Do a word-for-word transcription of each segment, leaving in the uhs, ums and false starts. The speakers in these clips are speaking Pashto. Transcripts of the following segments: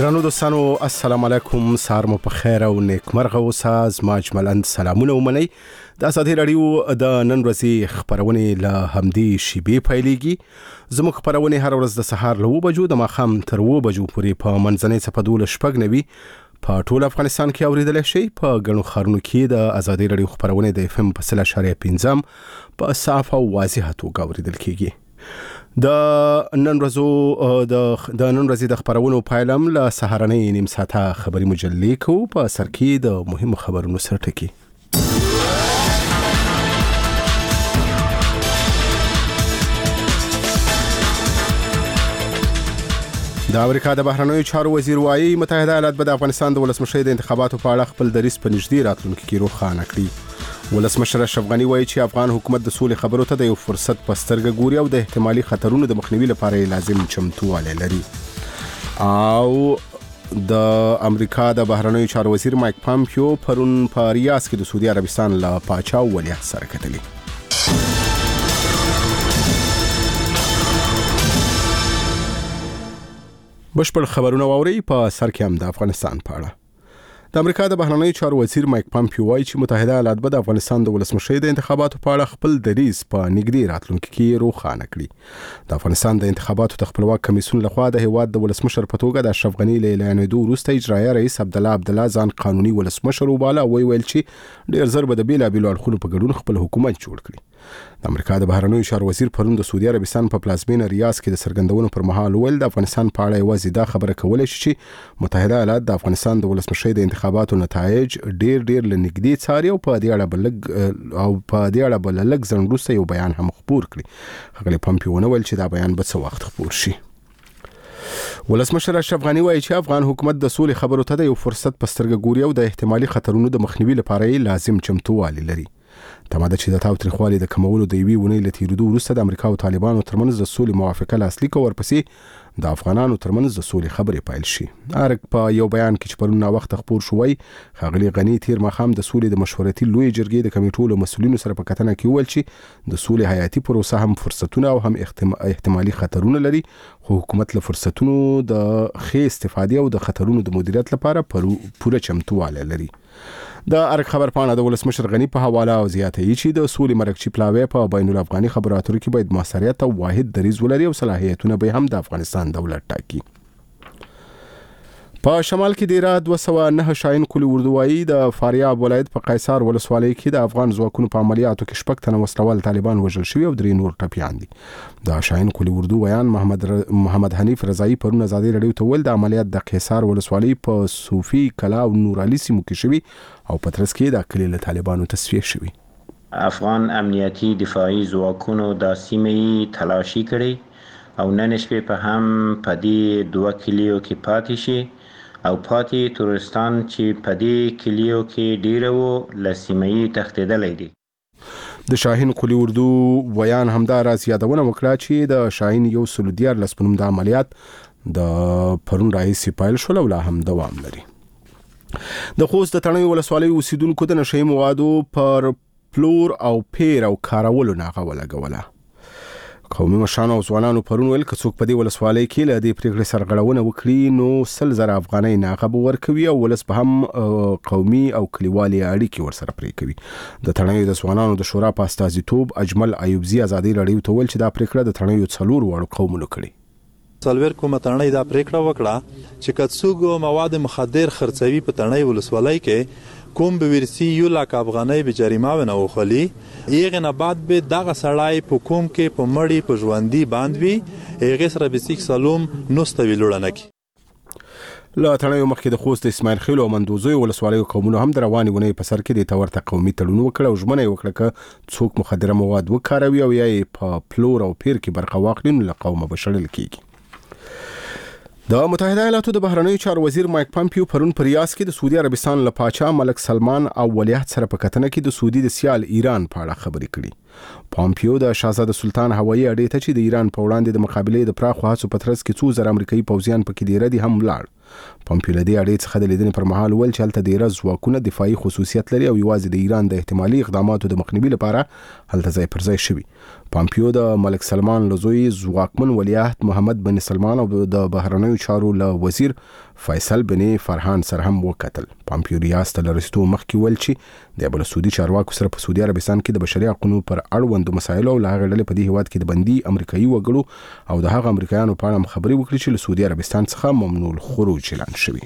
ګرانو دوستانو السلام علیکم، سهار مو په خیر او نیکمرغه اوسه. زما اجملاً سلامونه ومنئ. د ازادي راډیو د نن ورځې خبرونه له همدې شیبې پیلېږي. زموږ خبرونه هر ورځ د سهار له اوه بجو د ماښام تر اوه بجو پورې په منځنۍ څپه دولس شپږ نوي په ټول افغانستان کې اوریدلی شئ. په ګڼو ښارونو کې د ازادي راډیو خبرونه د اف ام په سل اشاریه پنځم په صاف او واضحه توګه اوریدل کیږي. د نن ورځو د د نن ورځې د خبرونو پایلم له سهارنۍ نیم ساعته خبري مجلې کو په سر کې د مهمو خبرونو سره ټکی. د امریکا د بهرنیو چارو وزیر وايي متحده ایالات به د افغانستان د ولسمشر د انتخاباتو په اړه خپل دریځ په نږدې راتلونکي کې روښانه کړي. ولسمشر اشرف غني وایي چې افغان حکومت د سولې خبرو ته د یو فرصت په سترګه ګوري او د احتمالي خطرونو د مخنیوي لپاره لازم چمتووالی لري. او د امریکا د بهرنیو چارو وزیر مایک پامپیو پرون په ریاض کې د سعودي عربستان له پاچا او ولیعهد سره کتلي. بشپړ خبرونه واوري. په سر کې هم د افغانستان په اړه. د امریکا د بهرنیو چارو وزیر مایک پامپیو وایي چې متحده ایالات به د افغانستان د ولسمشر د انتخاباتو په اړه خپل دریځ په نږدې راتلونکي کې روښانه کړي. د افغانستان د انتخاباتو د خپلواک کمیسیون لخوا د هیواد د ولسمشر په توګه د اشرف غني له اعلانېدو وروسته اجرایه رئیس عبدالله عبدالله ځان قانوني ولسمشر وباله او ویل چې ډېر ژر به د بیلابیلو اړخونو په ګډون خپل حکومت جوړ کړي. د امریکا د بهرنیو چارو وزیر پرون د سعودي عربستان په پلازمینه ریاض کې د څرګندونو پر مهال ویل د افغانستان په اړه یوازې دا خبره کولای شي چې متحده ایالات د افغانستان د ولسمشر د انتخاباتو نتایج ډیر ډیر لنږدې څاري او په دې اړه بلګ او په دې اړه بل لږ ځنډ وروسته یو بیان هم خپور کړي. هغه پامپیو ویل چې دا بیان به څه وخت خپور شي. ولسمشر اشرف غني وایي چې افغان حکومت د سولې خبرو ته د یو فرصت په سترګه ګوري او د احتمالي خطرونو د مخنیوي لپاره لازم چمتووالی لري. تماده چې د تاوتریخوالي د کمولو د یوې ونې له تیریدو وروسته د امریکا او طالبانو ترمنځ د سولې موافقه لاسلیک او ورپسې د افغانانو ترمنځ د سولې خبرې پیل شي. ارګ په یو بیان کې چې پرون وخت خپور شوی ښاغلي غني تیر ماښام د سولې د مشورتي لوی جرګې د کمیټو له مسؤلینو سره په کتنه کې ویل چې د سولې حیاتي پروسه هم فرصتونه او هم احتمالي خطرونه لري، خو حکومت له فرصتونو د ښې استفادې او د خطرونو د مدیریت لپاره پوره چمتووالی لري. د ارګ خبر پاڼه د ولسمشر غني په حواله او زیاتوي چې د سولې مرکچی پلاوی په بین الافغاني خبرو اترو کې باید موثریت او واحد دریځ ولري او صلاحیتونه به هم د افغانستان دولت ټاکي. په شمال کې دیره دوه سوه نه شاهین کلی اردو وايي د فاریاب ولایت په قیصار ولسوالۍ کې د افغان ځواکونو په عملیاتو کې شپږ تنه وسلوال طالبان وژل شوي او درې نور ټپیان دي. د شاهین کلی اردو ویان محمد ر... محمد حنیف رضایی پرون ازادي راډیو ته ویل د عملیات د قیصار ولسوالۍ په صوفي کلا او نور علي سیمو کې شوي او په ترڅ کې د کلی له طالبانو تصفیه شوي. افغان امنیتي دفاعي ځواکونو د سیمې تلاشي کړي او نن شپې په هم په دې دوه کلیو کې پاتې شي او پاتې تورستان چې په دې کلیو کې ډیره و له سیمې تښتېدلی دي. د شاهین کلی اردو ویان همداراز یادونه وکړه چې د شاهین یو سل دیارلس په نوم د عملیات د پرون راهیسې پیل شول او لا هم دوام لري. د خوست د تڼیو ولسوالۍ اوسیدونکو د نشهیي موادو پر پلور او پیر او کارولو ناغه ولګوله. قومي مشرانو او ځوانانو پرون ویل که څوک په دې ولسوالۍ کې له دې پرېکړې سرغړونه وکړي نو سل زره افغانۍ ناغه به ورکوي او ولس به هم قومي او کلیوالي اړیکې ورسره پرې کوي. د تڼیو د ځوانانو د شورا په استازیتوب اجمل ایوبزي ازادي راډیو ته ویل چې دا پرېکړه د تڼیو څلور واړو قومونو کړې. څلور کومه تڼۍ دا پرېکړه وکړه چې که څوک مواد مخدر خرڅوي په تڼۍ ولسوالۍ کې کوم به ورسی یو لاک افغانۍ به جریمه ونه وخلی ایغه نه بعد به دغه سړی په کوم کې په مړی په ژوندۍ باندې ایغه سره به سیک سلام نوستوي لړنکی. لا تڼیو مخکې د خوست اسماعیل خیل او مندوزوی ولسوالۍ قومونو هم د روانې ونې په سر کې د تورته قومي تړون وکړ او ژمنه یې وکړه که څوک مخدره مواد وکاروي او یا یې په پلور او پیر کې برخه واخلي نو له قومه به شړل کیږي. د متحده ایالاتو د بهرنیو چارو وزیر مایک پامپیو پرون په ریاض کې د سعودي عربستان له پاچا ملک سلمان او ولیعهد سره په کتنه کې د سعودي د سیال ایران په اړه خبرې کړي. پامپیو د شاهزاده سلطان هوایي اډې ته چې د ایران په وړاندې د مقابلې د پراخو هڅو په ترڅ کې څو زره امریکایي پوځیان پکې دیره دي هم ولاړ. پامپیو له دې اډې څخه د لیدنې پر مهال ویل چې هلته ډیره ځواکونه دفاعي خصوصیت لري او یوازې د ایران د احتمالي اقداماتو د مخنیوي لپاره هلته ځای پر ځای شوي. پامپیو د ملک سلمان لزوی ځواکمن ولیعهد محمد بن سلمان او د بهرنیو چارو له وزیر فیصل بن فرحان سره هم وکتل. پامپیو ریاست له رسیدو مخکې ویل چې د بل سعودي چارواکو سره په سعودي عربستان کې د بشري حقوقو پر اړوند مسایلو او له هغه ډلې په دې هیواد کې د بندي امریکایي وګړو او د هغه امریکایانو په اړه خبرې وکړي چې له سعودي عربستان څخه ممنوع الخروج اعلان شوی.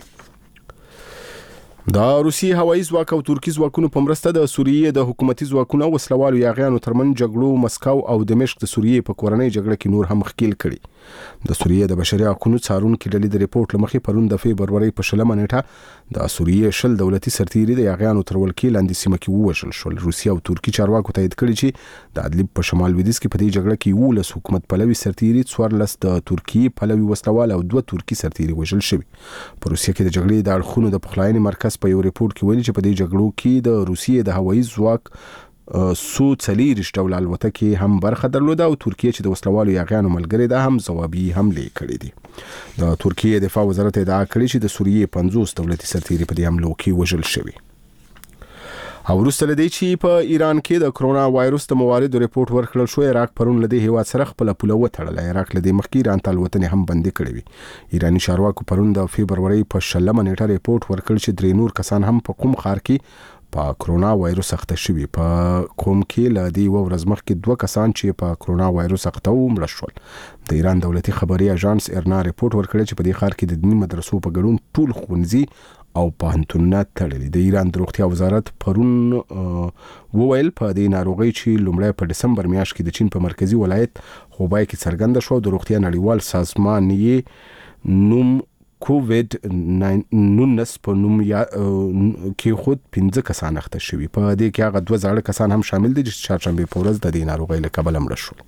د روسي هوایي ځواک او ترکی ځواکونو په مرسته د سوریې د حکومتي ځواکونو وسلوالو یاغیانو ترمن جګړو مسکو او دمشق د سوریې په کورنۍ جګړه کې نور هم ښکیل کړي. د سوریې د بشري حقوقو څارونکو ډلې د ریپورت لمخې پرون د فبروري په شلمه نیټه د سوریې شل دولتي سرتیري د یاغیانو تر ولکې لاندې سیمه کې ووژل شول. روسیا او ترکی چارواکو تایید کړي چې د ادلب په شمال لویدیځ کې په دې جګړه کې یولس حکومت پلوي سرتیري، څوارلس د ترکی پلوي وسلوال او دوه ترکی سرتیري وژل شوي. په روسیا کې د جګړې د اړخونو د پخلاینې مرکز په یو ریپورت کې ویلي چې په دې جګړو کې د روسیې د هوایي ځواک سو څلېرویشت ډوله الوتکې هم برخه درلوده او ترکیه چې د وسلوالو یاغیانو ملګری ده هم ځوابي حملې کړې دي. د ترکیه دفاع وزارت ادعا کړې چې د سوریې پنځوس دولتي سرتیري په دې حملو کې وژل شوي. او وروسته لدی چې په ایران کې د کرونا وایروس د مواردو ریپورت ورکړل شو، عراق پرون لدی هیواد سره خپل پوله وتړل. عراق لدی مخکې ایران ته الوتنې هم بندي کړې وي. ایرانی چارواکو پرون د فبروري په شلمه نیټه ریپورت ورکړ چې درې نور کسان هم په کوم ښار کې په کرونا وایروس اخته شوي. په کوم کې لدی و ورځ مخکې دوه کسان چې په کرونا وایروس اخته و مړه شول. د ایران دولتي خبري اژانس ایرنا ریپورت ورکړ چې په دې ښار کې د دیني مدرسو په ګډون ټول ښوونځي او پوهنتونونه تړلي. د ایران د روغتیا وزارت پرون وویل په دې ناروغي چې لومړی په دسمبر میاشت کې د چین په مرکزي ولایت خوبای کې څرګنده شو، د روغتیا نړیوال سازمان یې نوم کووید نولس په نوم کې خود پنځه کسان اخته شوي. په دې کې هغه دوه زاړه کسان هم شامل دي چې چهارشنبه په ورځ د دې ناروغۍ له کبله مړه شول.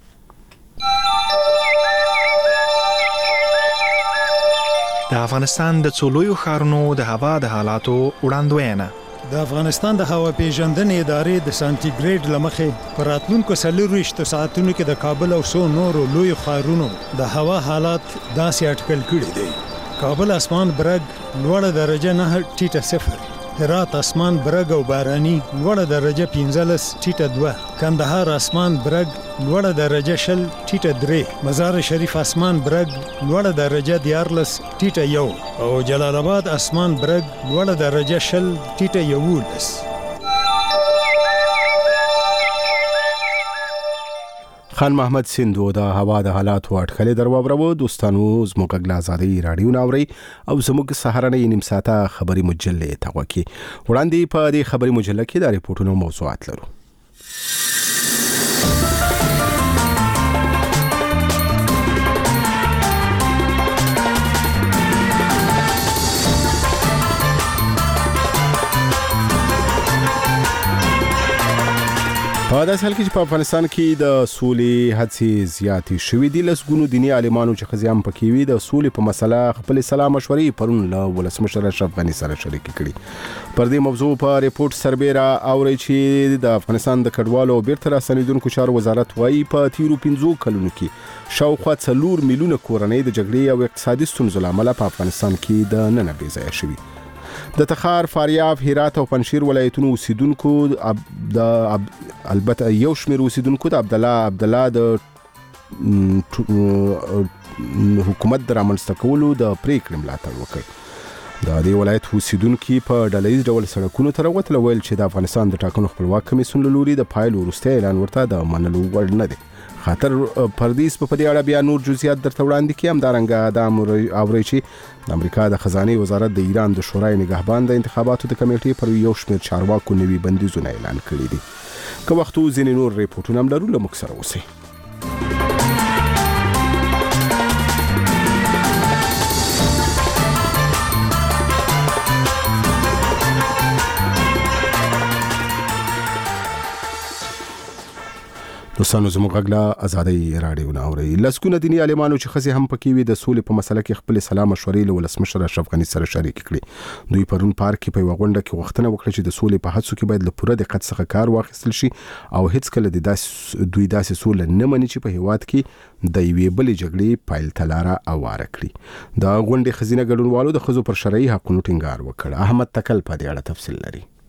د افغانستان د څلورو ښارونو د هوا د حالاتو وړاندوینه. د افغانستان د هوا پیژندنې ادارې د سانتیګریډ لمخې په راتلونکو څلورویشتو ساعتونو کې د کابل او څو نورو لویو ښارونو د هوا حالات داسې اټکل کړي دي: کابل اسمان برګ لوړه درجه نه ټیټه صفر، هرات اسمان برګ او باراني لوړه درجه پنځلس ټیټه دوه، کندهار اسمان برګ لوړه درجه شل ټیټه درې، مزار شریف اسمان برګ لوړه درجه دیارلس ټیټه یو او جلال آباد اسمان برګ لوړه درجه شل ټیټه یولس. خان محمد سیندو د هوا د حالاتو اټکل درواورو. دوستانو زموږ غږ آزادي رادیو ناوري او زموږ سهارنۍ نیم ساعته خبري مجله ته وکی وړاندې په دې خبري مجله کې د ریپورتونو موضوعات لرو. په داسې حال کې چې په افغانستان کې د سولې هڅې زیاتې شوې دي. لسګونو دیني عالمانو چې ښځې هم پکې وي د سولې په مسله خپل سلا مشورې پرون له ولسمشر اشرف غني سره شریکې کړي. پر دې موضوع په ریپورت سربیره اوري چې د افغانستان د کډوالو او بیرته راستنیدونکو چارو وزارت وايي په تیرو پنځو کلونو کې شاوخوا څلور میلیونه کورنۍ د جګړې او اقتصادي ستونزو له امله په افغانستان کې د ننه بې ځایه شوي. د تخار، فاریاب، هرات او پنجشیر ولایتونو اوسیدونکو د البته یو شمېر اوسیدونکو د عبد الله عبد الله د حکومت د رامنځته کولو د پریکړې ملاتړ وکړ. د دې ولایت اوسیدونکو په ډلهییز ډول سړکونو ته راوتل، ویل چې د افغانستان د ټاکنو خپلواک کمیسیون له لوري د پایلو وروستی اعلان ورته د منلو وړ نه دی. خاطر پردیس په دې اړه بیا نور جزئیات درته وړاندې کړم. همدارنګه دا اوري چې د امریکا د خزانه وزارت د ایران د شورای نگهبان د انتخاباتو د کمیټې پر یو شمېر چارواکو نوي بندیزونه اعلان کړي دي. که وختو ځینې نور ریپورتونه هم لرو، له موږ سره اوسئ. دوستانو زموږ غږ له آزادۍ رادیو ناوري. لسګونه دیني عالمانو چې ښځې هم پکې وي د سولې په مسله کې خپل سلا مشورې له ولسمشر اشرف غني سره شریک کړي. دوی پرون پارک کې په یوه غونډه کې غوښتنه وکړه چې د سولې په هڅو کې باید له پوره دقت څخه کار واخیستل شي او هیڅکله د داسې دوی داسې سوله نه مني چې په هیواد کې د یوې بلې جګړې پایل ته لاره هواره کړي. د غونډې ښځینه ګډونوالو د ښځو پر شرعي حقونو ټینګار وکړ. احمد تکل په دې اړه تفصیل لري.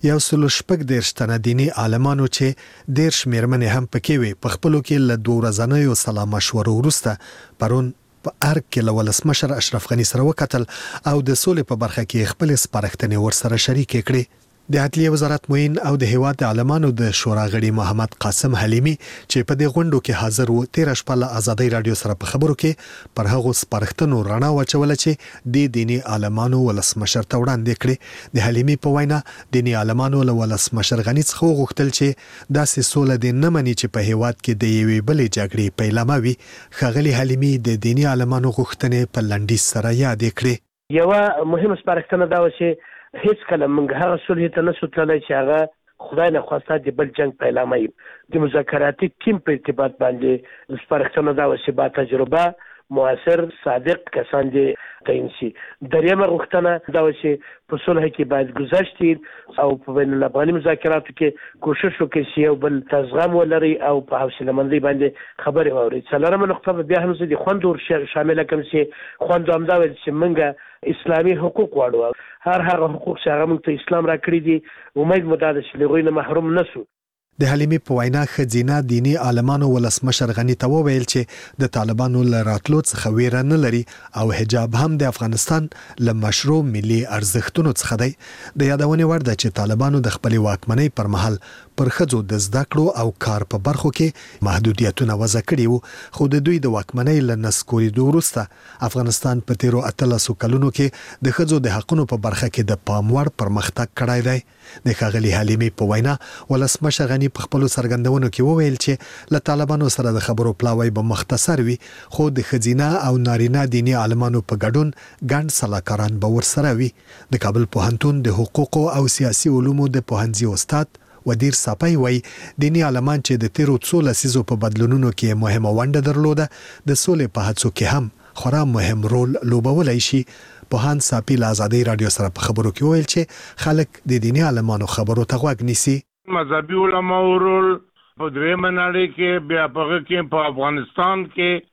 یو سل شپږ دېرش تنه دیني عالمانو چې دېرش میرمنې هم پکې وي په خپلو کې له دوه ورځنیو سلا مشورو وروسته پرون په ارګ کې له ولسمشر اشرف غني سره وکتل او د سولې په برخه کې خپل سپارښتنې ورسره شریکې کړې. د عدلیه وزارت معین او د هیواد د عالمانو د شورا غړي محمد قاسم حلیمی چې په دې غونډو کې حاضر و تیر شپه له ازادي رادیو سره په خبرو کې پر هغو سپارښتنو رڼا واچوله چې د دینی عالمانو ولسمشر ته وړاندې کړي. د حلیمی په وینا دینی عالمانو له ولسمشر غني څخه وغوښتل چې داسې سوله د نه مني چې په هیواد کې د یوې بلې جګړې پیلامه وي. ښاغلي حلیمی د دینی عالمانو غوښتنې په لنډیز سره یادې کړې. یوه مهمه سپارښتنه دا و چې هیڅ کله موږ هغه صلح ته نشو تللی چې هغه خدای نه خواسته د بل جنگ پیلامه وي. د مذاکراتي ټیم په ارتباط باندې سپارښتنه دا و چې با تجربه موثر صادق کسان دې تعین شي. دریمه غوښتنه دا و چې په صلح کې باید گذشت او په بین الافغاني مذاکراتو کې کوشش وکړي چې یو بل ته زغم ولري او په حوصله مندۍ باندې خبرې واوري. څلورمه نقطه بیا هم زه د خوندو شامله کړم چې خوند همدا ویل چې موږ اسلامي حقوق غواړو. هر هغه حقوق چې هغه موږ ته اسلام راکړي دي امید مو دا ده چې له هغوی نه محروم نشو. د حلیمې په وینا ښځینه دیني عالمانو ولسمشر غني ته وویل چې د طالبانو له راتلو څخه ویره نه لري او حجاب هم د افغانستان له مشروع ملي ارزښتونو څخه دی. د یادونې وړ ده چې طالبانو د خپلې واکمنۍ پر مهال پر ښځو د زده کړو او کار په برخو کې محدودیتونه وضع کړي وو، خو د دوی د واکمنۍ له نسکورېدو وروسته افغانستان په تیرو اتلسو کلونو کې د ښځو د حقونو په برخه کې د پام وړ پرمختګ کړی دی. د ښاغلي حلیمې په وینا ولسمشر غني په خپلو څرګندونو کې وویل چې له طالبانو سره د خبرو پلاوی به مختصر وي، خو د ښځینه او نارینه دیني عالمانو په ګډون ګڼ سلاکاران به ورسره وي. د کابل پوهنتون د حقوقو او سیاسي علومو د پوهنځي استاد ودیر ساپی وای دینی عالمان چې د تیرو څو لسیزو په بدلونونو کې مهمه ونډه درلوده د سولې په هڅو کې هم خورا مهم رول لوبولی شي. پوهان ساپی له ازادي رادیو سره په خبرو کې ویل چې خلک د دینی عالمانو خبرو ته غوږ نیسي. مذهبي علماء رول په درېیمه نړۍ کې بیا په هغه کې په افغانستان کې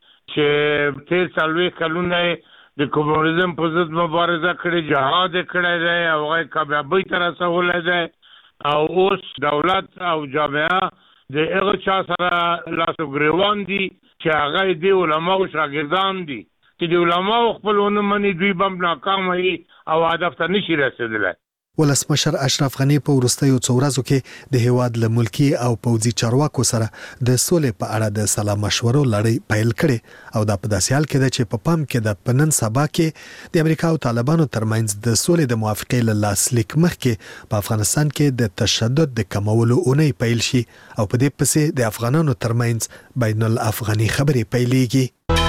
چې تېر څلوېښت کلونه د کمونیزم په ضد مبارزه کړې، جهاد یې کړی دی او هغه کامیابۍ ته رسولی دی او اوس دولت او جامعه د هغه چا سره لاس و ګرېوان دي چې هغه د علماو شاګردان دي چې د علماو خپل ونه مني، دوی به هم ناکامه وي او هدف ته نشي رسېدلی. ولسمشر اشرف غني په وروستیو څو ورځو کې د هیواد له ملکی او پوځي چارواکو سره د سولې په اړه د سلا مشورو لړۍ پیل کړي او دا په داسې حال کې ده چې په پام کې د پنن سبا کې د امریکا او طالبانو ترمنځ د سولې د موافقې له لاسلیک مخکې په افغانستان کې د تشدد د کمولو اونۍ پیل شي او په دې پسې د افغانانو ترمنځ بین الافغاني خبرې پیلېږي.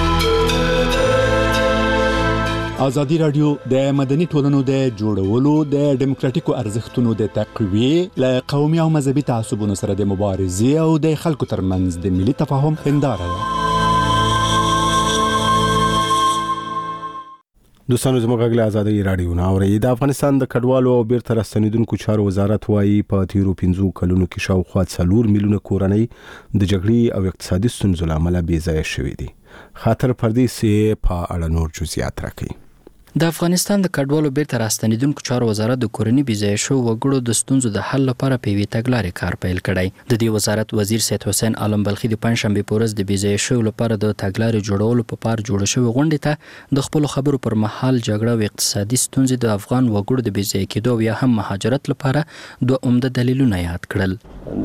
ازادي رادیو د مدني ټولنو د جوړولو د ډیموکراتیکو ارزښتونو د تقویې له قومي او مذهبي تعصبونو سره د مبارزې او د خلکو ترمنځ د ملي تفاهم هنداره ده. دوستانو زموږ غږ له ازادي رادیو نه اورئ. د افغانستان د کډوالو او بیرته راستنیدونکو چارو وزارت وايي په تیرو پنځو کلونو کې شاوخوا څلور میلیونه کورنۍ د جګړې او اقتصادي ستونزو له امله بې ځایه شوې دي. خاطر پردیسي په اړه نور جزئیات راکړي. د افغانستان د کډوالو بیرته راستنیدونکو چارو وزارت د کورنۍ بې ځایه شوو وګړو د ستونزو د حل لپاره په یوې تګلارې کار پیل کړی. د دې وزارت وزیر سید حسین عالم بلخي د پنجشنبې په ورځ د بې ځایه شوو لپاره د تګلارې جوړولو په پار جوړه شوې غونډې ته د خپلو خبرو پر مهال جګړه او اقتصادي ستونزې د افغان وګړو د بې ځایه کېدو او یا هم مهاجرت لپاره دوه عمده دلیلونه یاد کړل.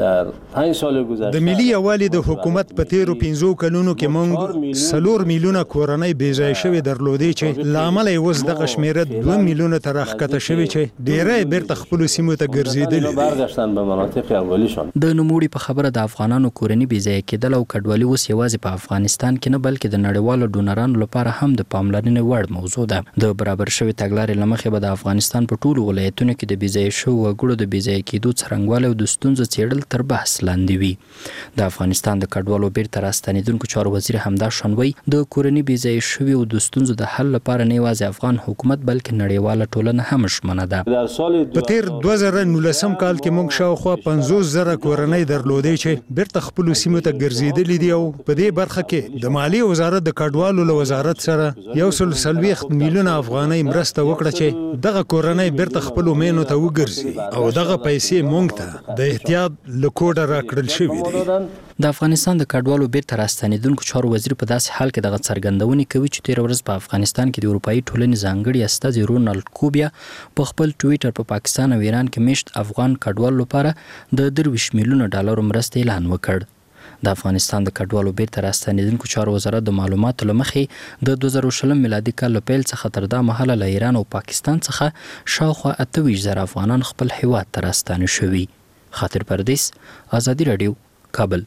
د ملي یووالي د حکومت په تیرو پنځو کلونو کې موږ څلور میلیونه کورنۍ بې ځایه شوې درلودې چې له امله یې اوس دغه شمیره دوه میلیونه ته راښکته شوې چې ډېری بیرته خپلو سیمو ته ګرځېدلي دي. د نوموړي په خبره د افغانانو کورنۍ بې ځایه کېدل او کډوالي اوس یوازې په افغانستان کې نه بلکې د نړیوالو ډونرانو لپاره هم د پاملرنې وړ موضوع ده. د برابر شوې تګلارې له مخې به د افغانستان په ټولو ولایتونو کې د بې ځایه شوو وګړو د بې ځایه کېدو څرنګوالی او د ستونزو څېړل تر بحث لاندې وي. د افغانستان د کډوالو بیرته راستنیدونکو چارو وزیر همدا شان وایي د کورنۍ بې ځایه شوي او د ستونزو د حل لپاره نه یوازې افغان افغان حکومت بلکې نړیواله ټولنه هم شمنه ده. په تیر دوه زره نولسم کال کې موږ شاوخوا پنځوس زره کورنۍ درلودې چې بیرته خپل سیمو ته ګرځېدلې دي او په دې برخه کې د مالیې وزارت د کډوالو له وزارت سره یو سل څلوېښت میلیونه افغانۍ مرسته وکړه چې دغه کورنۍ بیرته خپل مینو ته وګرځي او دغه پیسې موږ ته د احتیاط له کوډه راکړل شوې دي. د افغانستان د کډوالو بیرته راستنیدونکو چارو وزیر په داسې حال کې دغه څرګندونې کوي چې تیر ورځ په افغانستان کې د اروپאי ټولنې ځانګړي استازي رونالډ کوبیا په خپل ټویټر په پا پاکستان او ایران کې میشت افغان کډوالو لپاره د درویش میلیونه ډالر مرستې اعلان وکړ. د افغانستان د کډوالو بیرته راستنیدونکو چارو وزارت د معلوماتو له مخې د دوه زره شلم میلادي کال له پیل څخه تر دا مهاله له ایران او پاکستان څخه شاوخوا اته ویشت زره افغانان خپل هیواد ته راستانه شوي. خاطر پردیس، آزادی رادیو، کابل.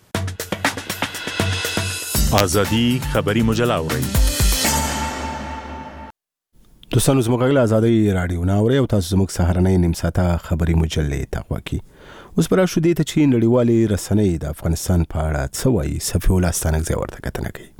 آزادی خبری مجله اورئ. دوستانو زموږ غږ آزادی رادیو نه اورئ او تاسو زموږ سهارنۍ نیم ساعته خبری مجلې ته غواړئ. اوس پر شو دي ته چې نړیوالې رسنۍ د افغانستان په اړه څه وایي. صفي الله ستانکزی ورته کتنه کوي.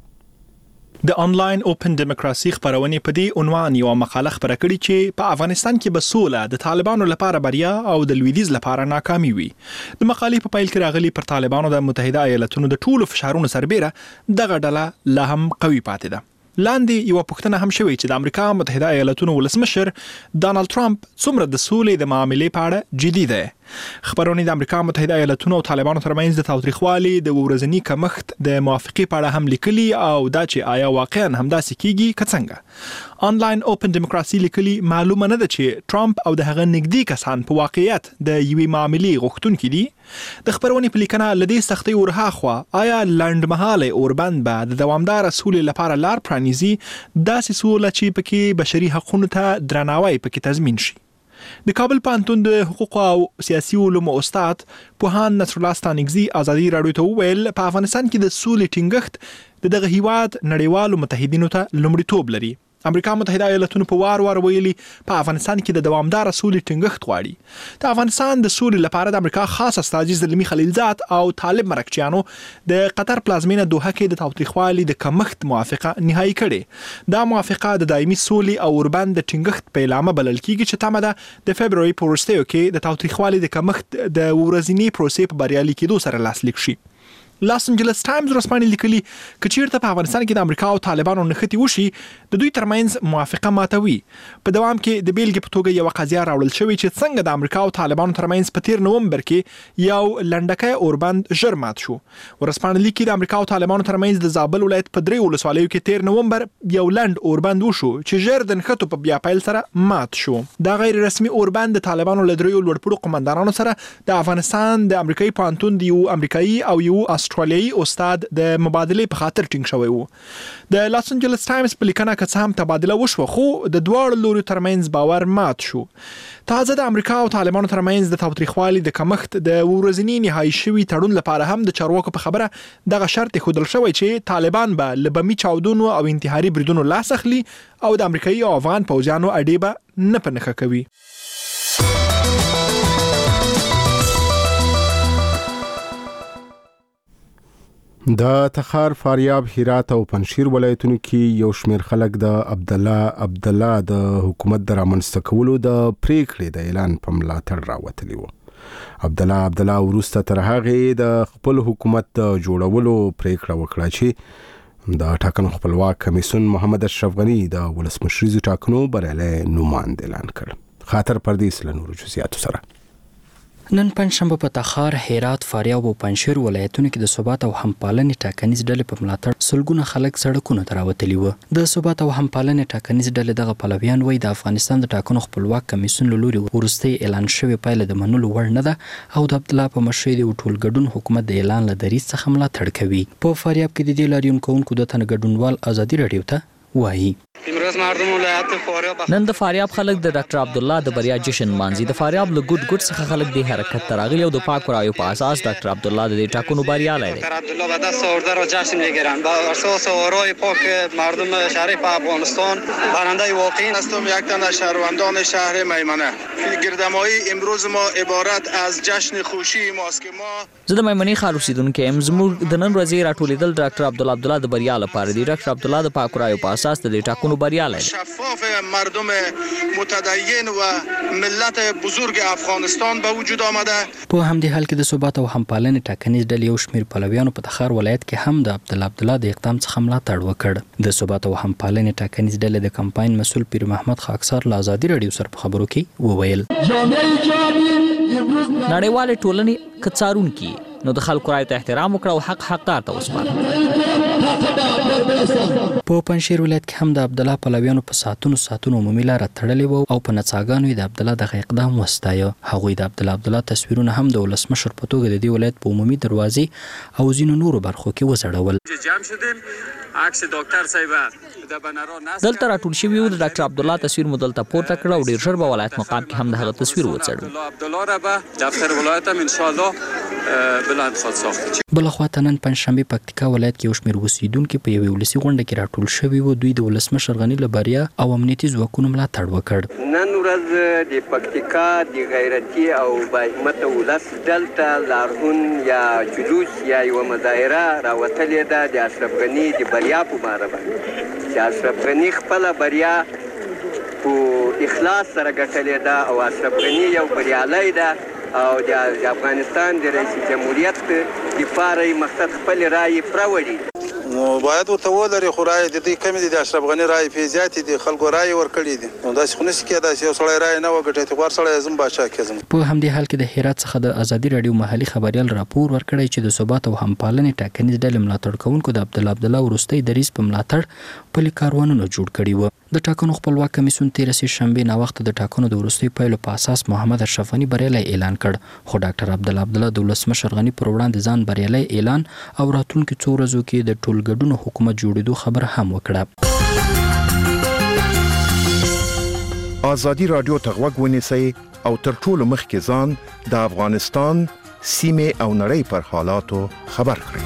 د آنلاین اوپن دیموکراسي خبرونې په دې عنوان یو مقاله خبره کړې چې په افغانستان کې به سوله د طالبانو لپاره بریا او د لویدیز لپاره ناکامي وي. د مقالې په پیل کې راغلي پر طالبانو د متحده ایالاتونو د ټولو فشارونو سربېره دغه ډله لا هم قوي پاتې ده. لاندې یو پوښتنه هم شوې چې د امریکا متحده ایالاتونو ولسمشر ډانلډ ټرمپ څومره د سولې د معاملې په اړه جدي دی. خبرونه د امریکا متحده ایالاتونو او طالبانو ترمنځ د تاوتریخوالي د ورځنی کمښت د موافقې په اړه هم لیکلي او دا چې آیا واقعا همداسې کیږي که څنګه. آنلاین اوپن دیموکراسي لیکلي معلومه نه ده چې ټرمپ او د هغه نږدې کسان په واقعیت د یوې معاملې غوښتونکي دي. د خبرونې په لیکنه لدې سختي ورهاخوا آیا لنډمهاله اوربند به د دوامدار سولې لپاره لار پرانیزي، داسې سوله چې پکې بشري حقوقو ته درناوی پکې تضمین شي. د کابل پوهنتون د حقوق او سیاسي علومو استاد پوهاند نصر الله ستانکزی آزادي رادیو ته وویل په افغانستان کې د سولې ټینګښت د دغه هیواد نړیوالو متحدینو ته لومړیتوب لري. امریکا متحده ایالاتونو په وار وار ویلي په افغانستان کې د دوامدار سولې ټینګښت غواړي. د افغانستان د سولې لپاره د امریکا خاص استازي زلمی خلیلزاد او طالب مرکچیانو د قطر پلازمینه دوحه کې د تاوتریخوالي د کمښت موافقه نهایی کړې. دا موافقه د دایمي سولې او اوربند د ټینګښت په اعلان بلل کیږي چې تمه ده د فبرवरी په وروستیو کې د تاوتریخوالي د کمښت د ورځنی پروسې په بریالي کېدو سره لاسلیک شي. لاس انجلس ټایمز ورسپانې لیکلي که چیرته په افغانستان کې د امریکا او طالبانو نښتې وشي د دوی ترمنځ موافقه ماتوي. په دوام کې د بیلګې په توګه یو قضیه راوړل شوې چې څنګه د امریکا او طالبانو ترمنځ په تیر نومبر کې یو لنډکی اوربند ژر مات شو. ورسپانې لیکي د امریکا او طالبانو ترمنځ د زابل ولایت په درې ولسوالیو کې تیر نومبر یو لنډ اوربند وشو چې ژر د نښتو په بیا پیل سره مات شو. دا غیر رسمي اوربند د طالبانو له دریو لوړپوړو قومندانانو سره د افغانستان د امریکایي پوهنتون د یو امریکایي او یو استرالیایي استاد د مبادلې په خاطر ټینګ شوی وو. د لاس انجلس ټایمز په لیکنه کې څه هم تبادله وشوه خو د دواړو لوري ترمنځ باور مات شو. تازه د امریکا او طالبانو ترمنځ د تاوتریخوالي د کمښت د ورځنی نهایی شوی تړون لپاره هم د چارواکو په خبره دغه شرط ښودل شوی چې طالبان به له بمي چاودنو او انتحاري بریدونو لاس اخلي او د امریکایي او افغان پوځیانو اډې به نه په نښه کوي. د تخار، فاریاب، هرات او پنځشیر ولایتونو کې یو شمېر خلک د عبد الله عبد الله د حکومت د رامنځته کولو د پریکړې د اعلان په ملاتړ راوتلی وو. عبد الله عبد الله وروسته تر هغې د خپل حکومت د جوړولو پریکړه وکړه چې د ټاکنو خپلواک کمیسیون محمد اشرف غنی د ولسمشریزو ټاکنو بریالی نوماند اعلان کړ. خاطر پردیس له نورو جزئیاتو سره. نن پنځشنبه په تخار، هرات، فاریاب او پنځشیر ولایتونو کې د ثبات او همپالنې ټاکنیز ډلې په ملاتړ سلګونه خلک سړکونو ته راوتلي وو. د ثبات او همپالنې ټاکنیز ډلې دغه پلویان وایي د افغانستان د ټاکنو خپلواک کمیسیون له لوري وروستۍ اعلان شوې پایله د منلو وړ نه ده او د عبدالله په مشرۍ د ټولګډون حکومت د اعلان له دریځ څخه ملاتړ کوي. په فاریاب کې د دې لاریون کوونکو د تن ګډونوال آزادي رادیو ته وایي نن د فاریاب خلک د ډاکټر عبدالله د بریا جشن مانځي. د فاریاب له ګډ ګډ څخه خلک د حرکت ته راغلي او د پاک رایو په اساس ډاکټر عبدالله د دې ټاکنو بریالی دی. ډاکتر عبدالله به دست آورده را جشن میگیرند بر اساس آرای پاک مردم شریف افغانستان برنده واقعی هستم. یک تن از شهروندان شهر میمنه. گردمایی امروز ما عبارت از جشن خوشی ماست که ما زه د میمنې ښار اوسیدونکی یم. زموږ د نن ورځې راټولېدل ډاکټر عبدالله عبدالله د بریا لپاره دی. ډاکټر عبدالله د پاک رایو په اساس د دې ټاکنو بریا بریالی دی. شفاف مردم متدین و ملت بزرگ افغانستان به وجود آمده. په همدې حال کې د ثبات او همپالنې ټاکنیز ډلې یو شمېر پلویانو په تخار ولایت کې هم د عبدالله عبدالله د اقدام څخه ملاتړ وکړ. د ثبات او همپالنې ټاکنیز ډلې د کمپاین مسؤل پیر محمد خاکسار له ازادي راډیو سره په خبرو کې وویل نړیوالې ټولنې که څارونکي نو د خلکو رایو ته احترام وکړه او حق حقدار ته وسپاره. په پنجشیر ولایت کې هم د عبدالله پلویانو په ساتونو ساتونو عمومي لاره تړلې وه او په نڅاګانو یې د عبدالله دغه اقدام وستایه. هغوی د عبدالله عبدالله تصویرونه هم د ولسمشر په توګه د دې ولایت په عمومي دروازې او ځینو نورو برخو کې وځړول. عکس ډاکټر صاحب د بنارو ناس دلته راټول شوي وو. د ډاکټر عبدالله تصویر مو دلته پورته کړ او ډېر ژر به ولایت مقام کې هم د هغه تصویر وڅېړو. عبدالله را به دفتر ولایت هم انشاءالله بلند خواهد ساخت. بلخوا نن پنجشنبه پکتیکا ولایت کې یو شمېر اوسېدونکي په یوې ولسي غونډه کې راټول شوي وو. دوی د ولسمشر غني له بریا او امنیتي ځواکونو ملاتړ وکړ. نن ورځ د پکتیکا د غیرتي او باهمته ولس دلته لارهون یا جلوس یا یوه مظاهره راوتلې ده د اشرف غني د بریا په باره باندې چې اشرف غني خپله بریا په اخلاص سره ګټلې ده او اشرف غني یو بریالی ده او د افغانستان د رئیس جمهوریت دپاره یې مقصد خپلې رایې پراوړي. نو باید ورته ولري خو رایې د دوی کمې دي. د اشرف غني رایې پې زیاتې دي. خلکو رایې ورکړي دي. نو داسې خو نشي کېدای چې یو سړی رایې نه وګټي غوره سړی زم باچا کېږم. په همدې حال کې د هرات څخه د ازادي راډیو محلي خبریال راپور ورکړی چې د ثبات او همپالنې ټاکنیز ډلې ملاتړ کوونکو د عبدالله عبدالله وروستی دریځ په ملاتړ پلي کاروانونه جوړ کړي وو. د ټاکنو خپلواک کمیسیون تېره سې شنبې ناوخته د ټاکنو د وروستیو پایلو په اساس محمد اشرف غني بریالی اعلان کړ. خو ډاکټر عبدالله عبدالله د ولسمشر غني پر وړاندې ځان بریالی اعلان او راتلونکو څو ورځو کې د ټولګډون حکومت جوړېدو خبره هم وکړه. ازادي راډیو ته غوږ ونیسئ او تر ټولو مخکې ځان د افغانستان سیمې او نړۍ پر حالاتو خبر کړئ.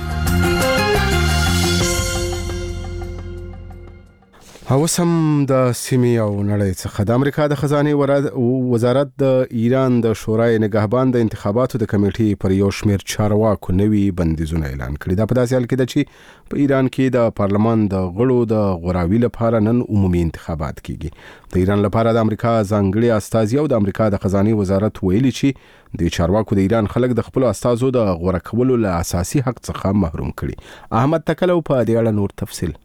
اوس هم د سیمې او نړۍ څخه د امریکا د خزانې وزارت د ایران د شورای نگهبان د انتخاباتو د کمیټې پر یو شمېر چارواکو نوي بندیزونه اعلان کړي. دا په داسې حال کې ده چې په ایران کې د پارلمان د غړو د غوراوي لپاره نن عمومي انتخابات کیږي. د ایران لپاره د امریکا ځانګړي استازي او د امریکا د خزانې وزارت ویلي چې د چارواکو د ایران خلک د خپل استازو د غوړه کولو له اساسي حق څخه محروم کړي. احمد تکلو په دې اړه نور تفصیل.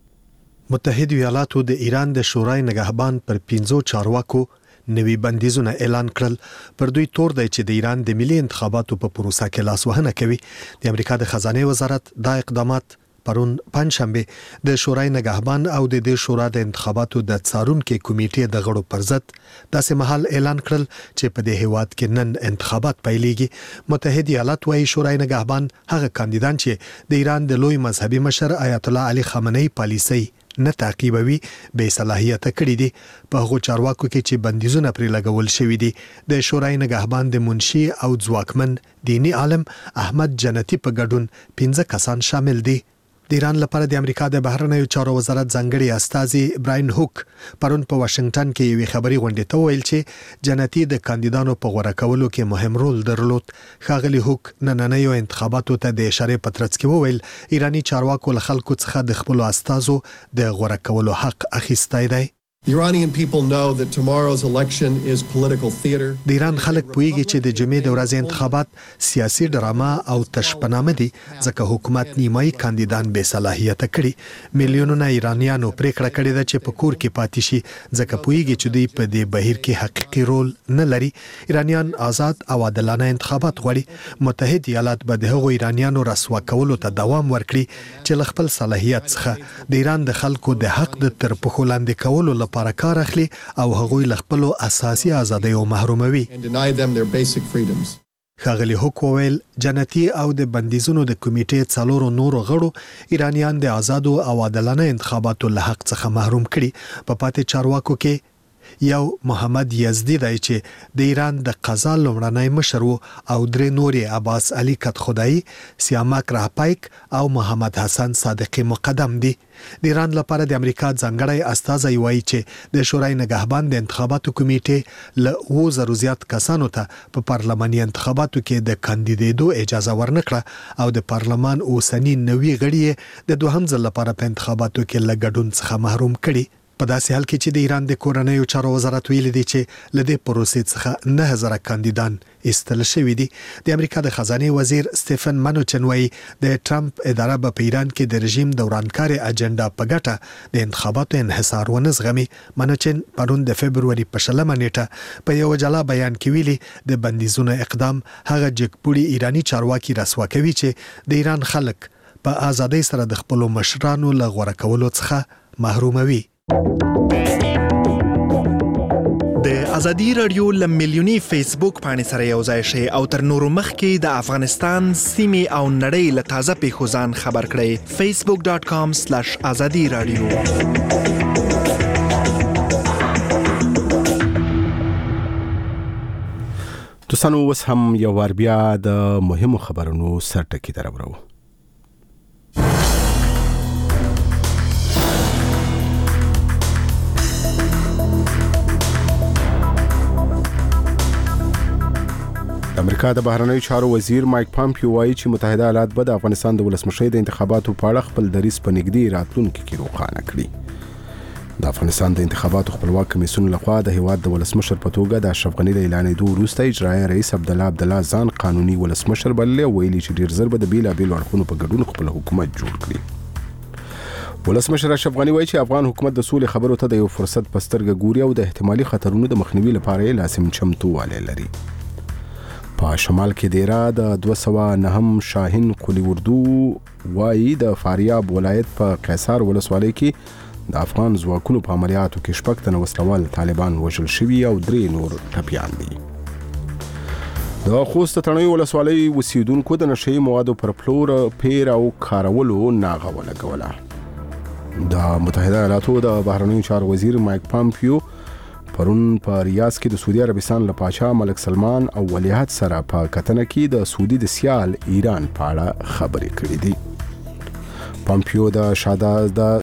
متحده ایالاتو د ایران د شورای نگهبان پر پنځو چارواکو نوي بندیزونه اعلان کړل. پر دوی تور دی چې د ایران د ملي انتخاباتو په پروسه کې لاسوهنه کوي. د امریکا د خزانه وزارت دا اقدامات پرون پنځشنبه د شورای نگهبان او د دې شورا د انتخاباتو د څارونکو کمیټې د غړو پر ضد داسې مهال اعلان کړل چې په دې هیواد کې نن انتخابات پیلېږي. متحده ایالات وايي شورای نگهبان هغه کاندیدان چې د ایران د لوی مذهبي مشر آیت الله علي خامنه‌ای پالیسي نه تعقیبوي بې صلاحیت کړی دي. په هغو چارواکو کې چې بندیزونه پرې لګول شوي دي د شورای نگهبان د منشي او ځواکمن دینی عالم احمد جنتی په ګډون پنځه کسان شامل دي. د ایران لپاره د امریکا د بهرنیو چارو وزارت ځانګړي استازي براین هوک پرون په واشنگټن کې یوې خبري غونډې ته ویل چې جنتی د کاندیدانو په غوړه کولو کې مهم رول درلود. ښاغلي هوک نننیو انتخاباتو ته د اشارې په ترڅ کې وویل ایرانی چارواکو له خلکو څخه د خپل استازو د غوړه کولو حق اخیستی دی. The Iranian people know that tomorrow's election is political theater. د ایران خلک پوهیږي چې د جمعې د ورځې انتخابات سیاسي ډرامه او تشپنامه دي ځکه حکومت نیمایي کاندیدان بې صلاحیت کړي. میلیونونه ایرانیانو پریکړه کړې ده چې په کور کې پاتې شي ځکه پوهیږي چې دوی په دې بهیر کې حقيقي رول نه لري. ایرانیان آزاد او عادلانه انتخابات غواړي. متحده ایالات به د هغو ایرانیانو رسوا کولو ته دوام ورکړي چې له خپل صلاحیت څخه د ایران د خلکو د حق د تر پښو لاندې کولو لپاره کار اخلي او هغوی له خپل اساسي ازادۍ محروموي. ښاغلي هوک وویل جنتی او د بندیزونو د کمیټې څلورو نورو غړو ایرانیان د آزادو او عادلانه انتخاباتو له حق څخه محروم کړي. په پاتې چارواکو کې یو محمد یزدی دی چې د ایران د قضا لومړنی مشر وو او درې نورې عباس علي کتخدایي، سیامک راپایک او محمد حسن صادقی مقدم دي. د ایران لپاره د امریکا ځانګړی استازی وایي چې د شورای نگهبان د انتخاباتو کمیټې له اوو زرو زیات کسانو ته په پارلماني انتخاباتو کې د کاندیدېدو اجازه ورنکړه او د پارلمان اوسنی نوي غړي د دوهم ځل لپاره په انتخاباتو کې له ګډون څخه محروم کړي. په داسې حال کې چې د ایران د کورنیو چارو وزارت ویلي دی چې لدې پروسې څخه نه هزار کاندیدان ایستل شوي دي. د امریکا د خزانه وزیر سټيفن مانوچن وايي د ټرمپ اداره په ایران کې د رژیم دورانکار اجنډا په ګټه د انتخاباتو انحصار ونه زغمي. مانوچن پرون د فبرवरी په شلمه نیټه په یو جلا بیان کې ویلي د بندیزونو اقدام هغه جګپوړي ایرانی چارواکي رسوا کوي چې د ایران خلک په ازادۍ سره د خپل مشرانو له غوړه کولو څخه محروموي. د ازادي رادیو ل ملیونی فیسبوک باندې سره یو ځای شي او تر نورو مخکې د افغانستان سیمې او نړۍ له تازه پیښو ځان خبر کړئ. facebook dot com slash azadi radio. دوستانو اوس هم یو وار بیا د مهمو خبرونو سرټکی درورو. د امریکا د بهرنیو چارو وزیر مایک پامپیو وایي چې متحده ایالات به د افغانستان د ولسمشۍ د انتخاباتو په اړه خپل دریځ په نږدې راتلونکي کې روښانه کړي. د افغانستان د انتخاباتو خپلواک کمیسیون لخوا د هیواد د ولسمشر په توګه د اشرف غني د اعلانېدو وروسته اجرایي رئیس عبدالله عبدالله ځان قانوني ولسمشر بللی او ویلي چې ډیر زر به د بیلابیلو اړخونو په ګډون خپل حکومت جوړ کړي. ولسمشر اشرف غني وایي چې افغان حکومت د سولې خبرو ته د یو فرصت په سترګه ګوري او د احتمالي خطرونو د مخنیوي لپاره یې لازم چمتووالی لري. په شمال کې دیرا د دوه سوه نهم شاهین قلی اردو وایي د فاریاب ولایت په قیصار ولسوالۍ کې د افغان ځواکونو په عملیاتو کې شپږ تنه وسلوال طالبان وژل شوي او درې نور ټپیان دي. د خوست تڼیو ولسوالۍ اوسیدونکو د نشهیي موادو پر پلور پیر او کارولو ناغه ولګوله. د متحده ایالاتو د بهرنیو چارو وزیر مایک پامپیو پرون په ریاض کې د سعودي عربستان له پاچا ملک سلمان او ولیعهد سره په کتنه کې د سعودي د سیال ایران په اړه خبرې کړې دي. پامپیو د شاهزاده